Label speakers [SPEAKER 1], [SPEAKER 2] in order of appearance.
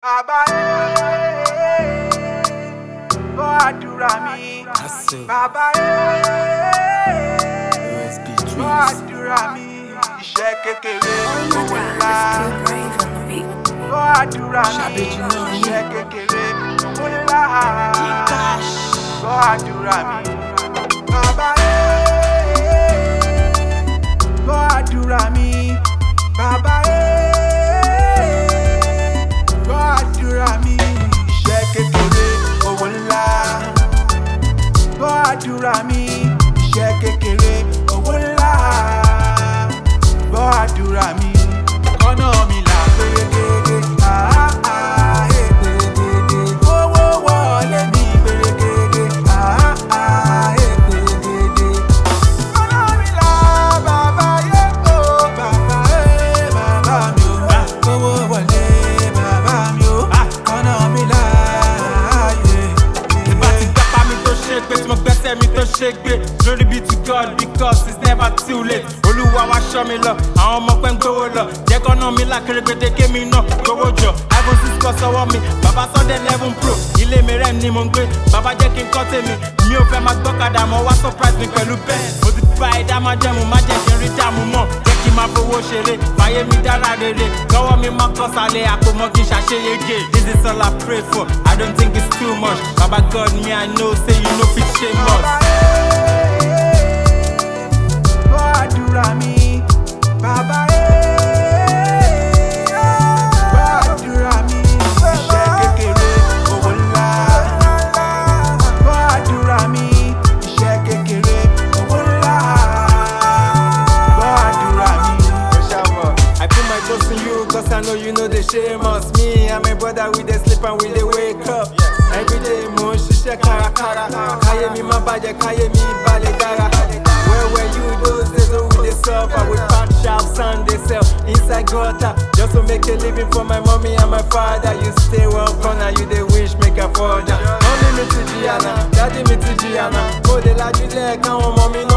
[SPEAKER 1] Baba gbọ́ àdúrà mi. Baba gbọ́ àdúrà mi. Iṣẹ́ kékeré owó ńlá. Gbọ́ àdúrà mi. Iṣẹ́ kékeré owó ńlá. Gbọ́ àdúrà mi. Baba gbọ́ àdúrà mi. Baba gbọ́ àdúrà mi. Iṣẹ́ kékeré owó ńlá. Gbọ́ àdúrà mi. Iṣẹ́ kékeré owó ńlá. Gbọ́ àdúrà mi. Ọ̀nà mi là pérégedé. Pérégedé. Owó wọlé mi pérégedé. Pérégedé. Ọ̀nà mi là bàbá yé o. Bàbá mi o. Owó wọlé bàbá mi o. Ọ̀nà mi là yé.
[SPEAKER 2] Ìbá ti dápá mi tó ṣe gbé, tí mo gbẹ́sẹ̀ mi tó ṣe gbé. Glory be to God because it's never too late. Olúwa wá ṣọ́ mi lọ, àwọn ọmọ pẹ́ ń gbówó lọ. Jẹ́ kọ́nà mi là kérégbèdé kémi náà gbówó jọ. iPhone 6 kọ́ sọ́wọ́ mi, bàbá Sunday 11 Pro. Ilé mi rẹ̀ ni mo ń gbé, bàbá jẹ́ kí n kọ́ tèmi. Mi ò fẹ́ máa gbọ́kadà mọ́, wá surprise mi pẹ̀lú bẹ́ẹ̀. Mo ti fa ẹ̀dá máa jẹ́mu, má jẹ́ kí n rí dààmú mọ́. Jẹ́ kí n máa fowó ṣeré, fàyè mi dára rere. Lọ́wọ́ mi máa kọ́ sálẹ̀, àpò mọ́ kí n ṣàṣeyege. This is all I pray for, I don't think it's too much. Baba God, me I know, say you no fit shame us.
[SPEAKER 1] Gbọ́ àdúrà mi. Baba gbọ́ àdúrà mi. Iṣẹ́ kékeré owó ńlá. Gbọ́ àdúrà mi. Iṣẹ́ kékeré owó ńlá. Gbọ́ àdúrà mi.
[SPEAKER 2] I put my trust in you, cause I know you know they shame us. Me and my brother, we dey sleep and we dey wake up. Every day, mo ń ṣiṣẹ́ kárakára. Káyé mi má bàjẹ́, káyé mi balẹ̀ dára. Where were you those days when we dey suffer? We pack shops and dey sell inside gutter. Just to make a living for my mommy and my father. You stay one corner, you dey wish make I fall down. Mommy mi ti jìyà náà, daddy mi ti jìyà náà. Mo dey lajú lẹ́ẹ̀kan, àwọn ọmọ mi náà.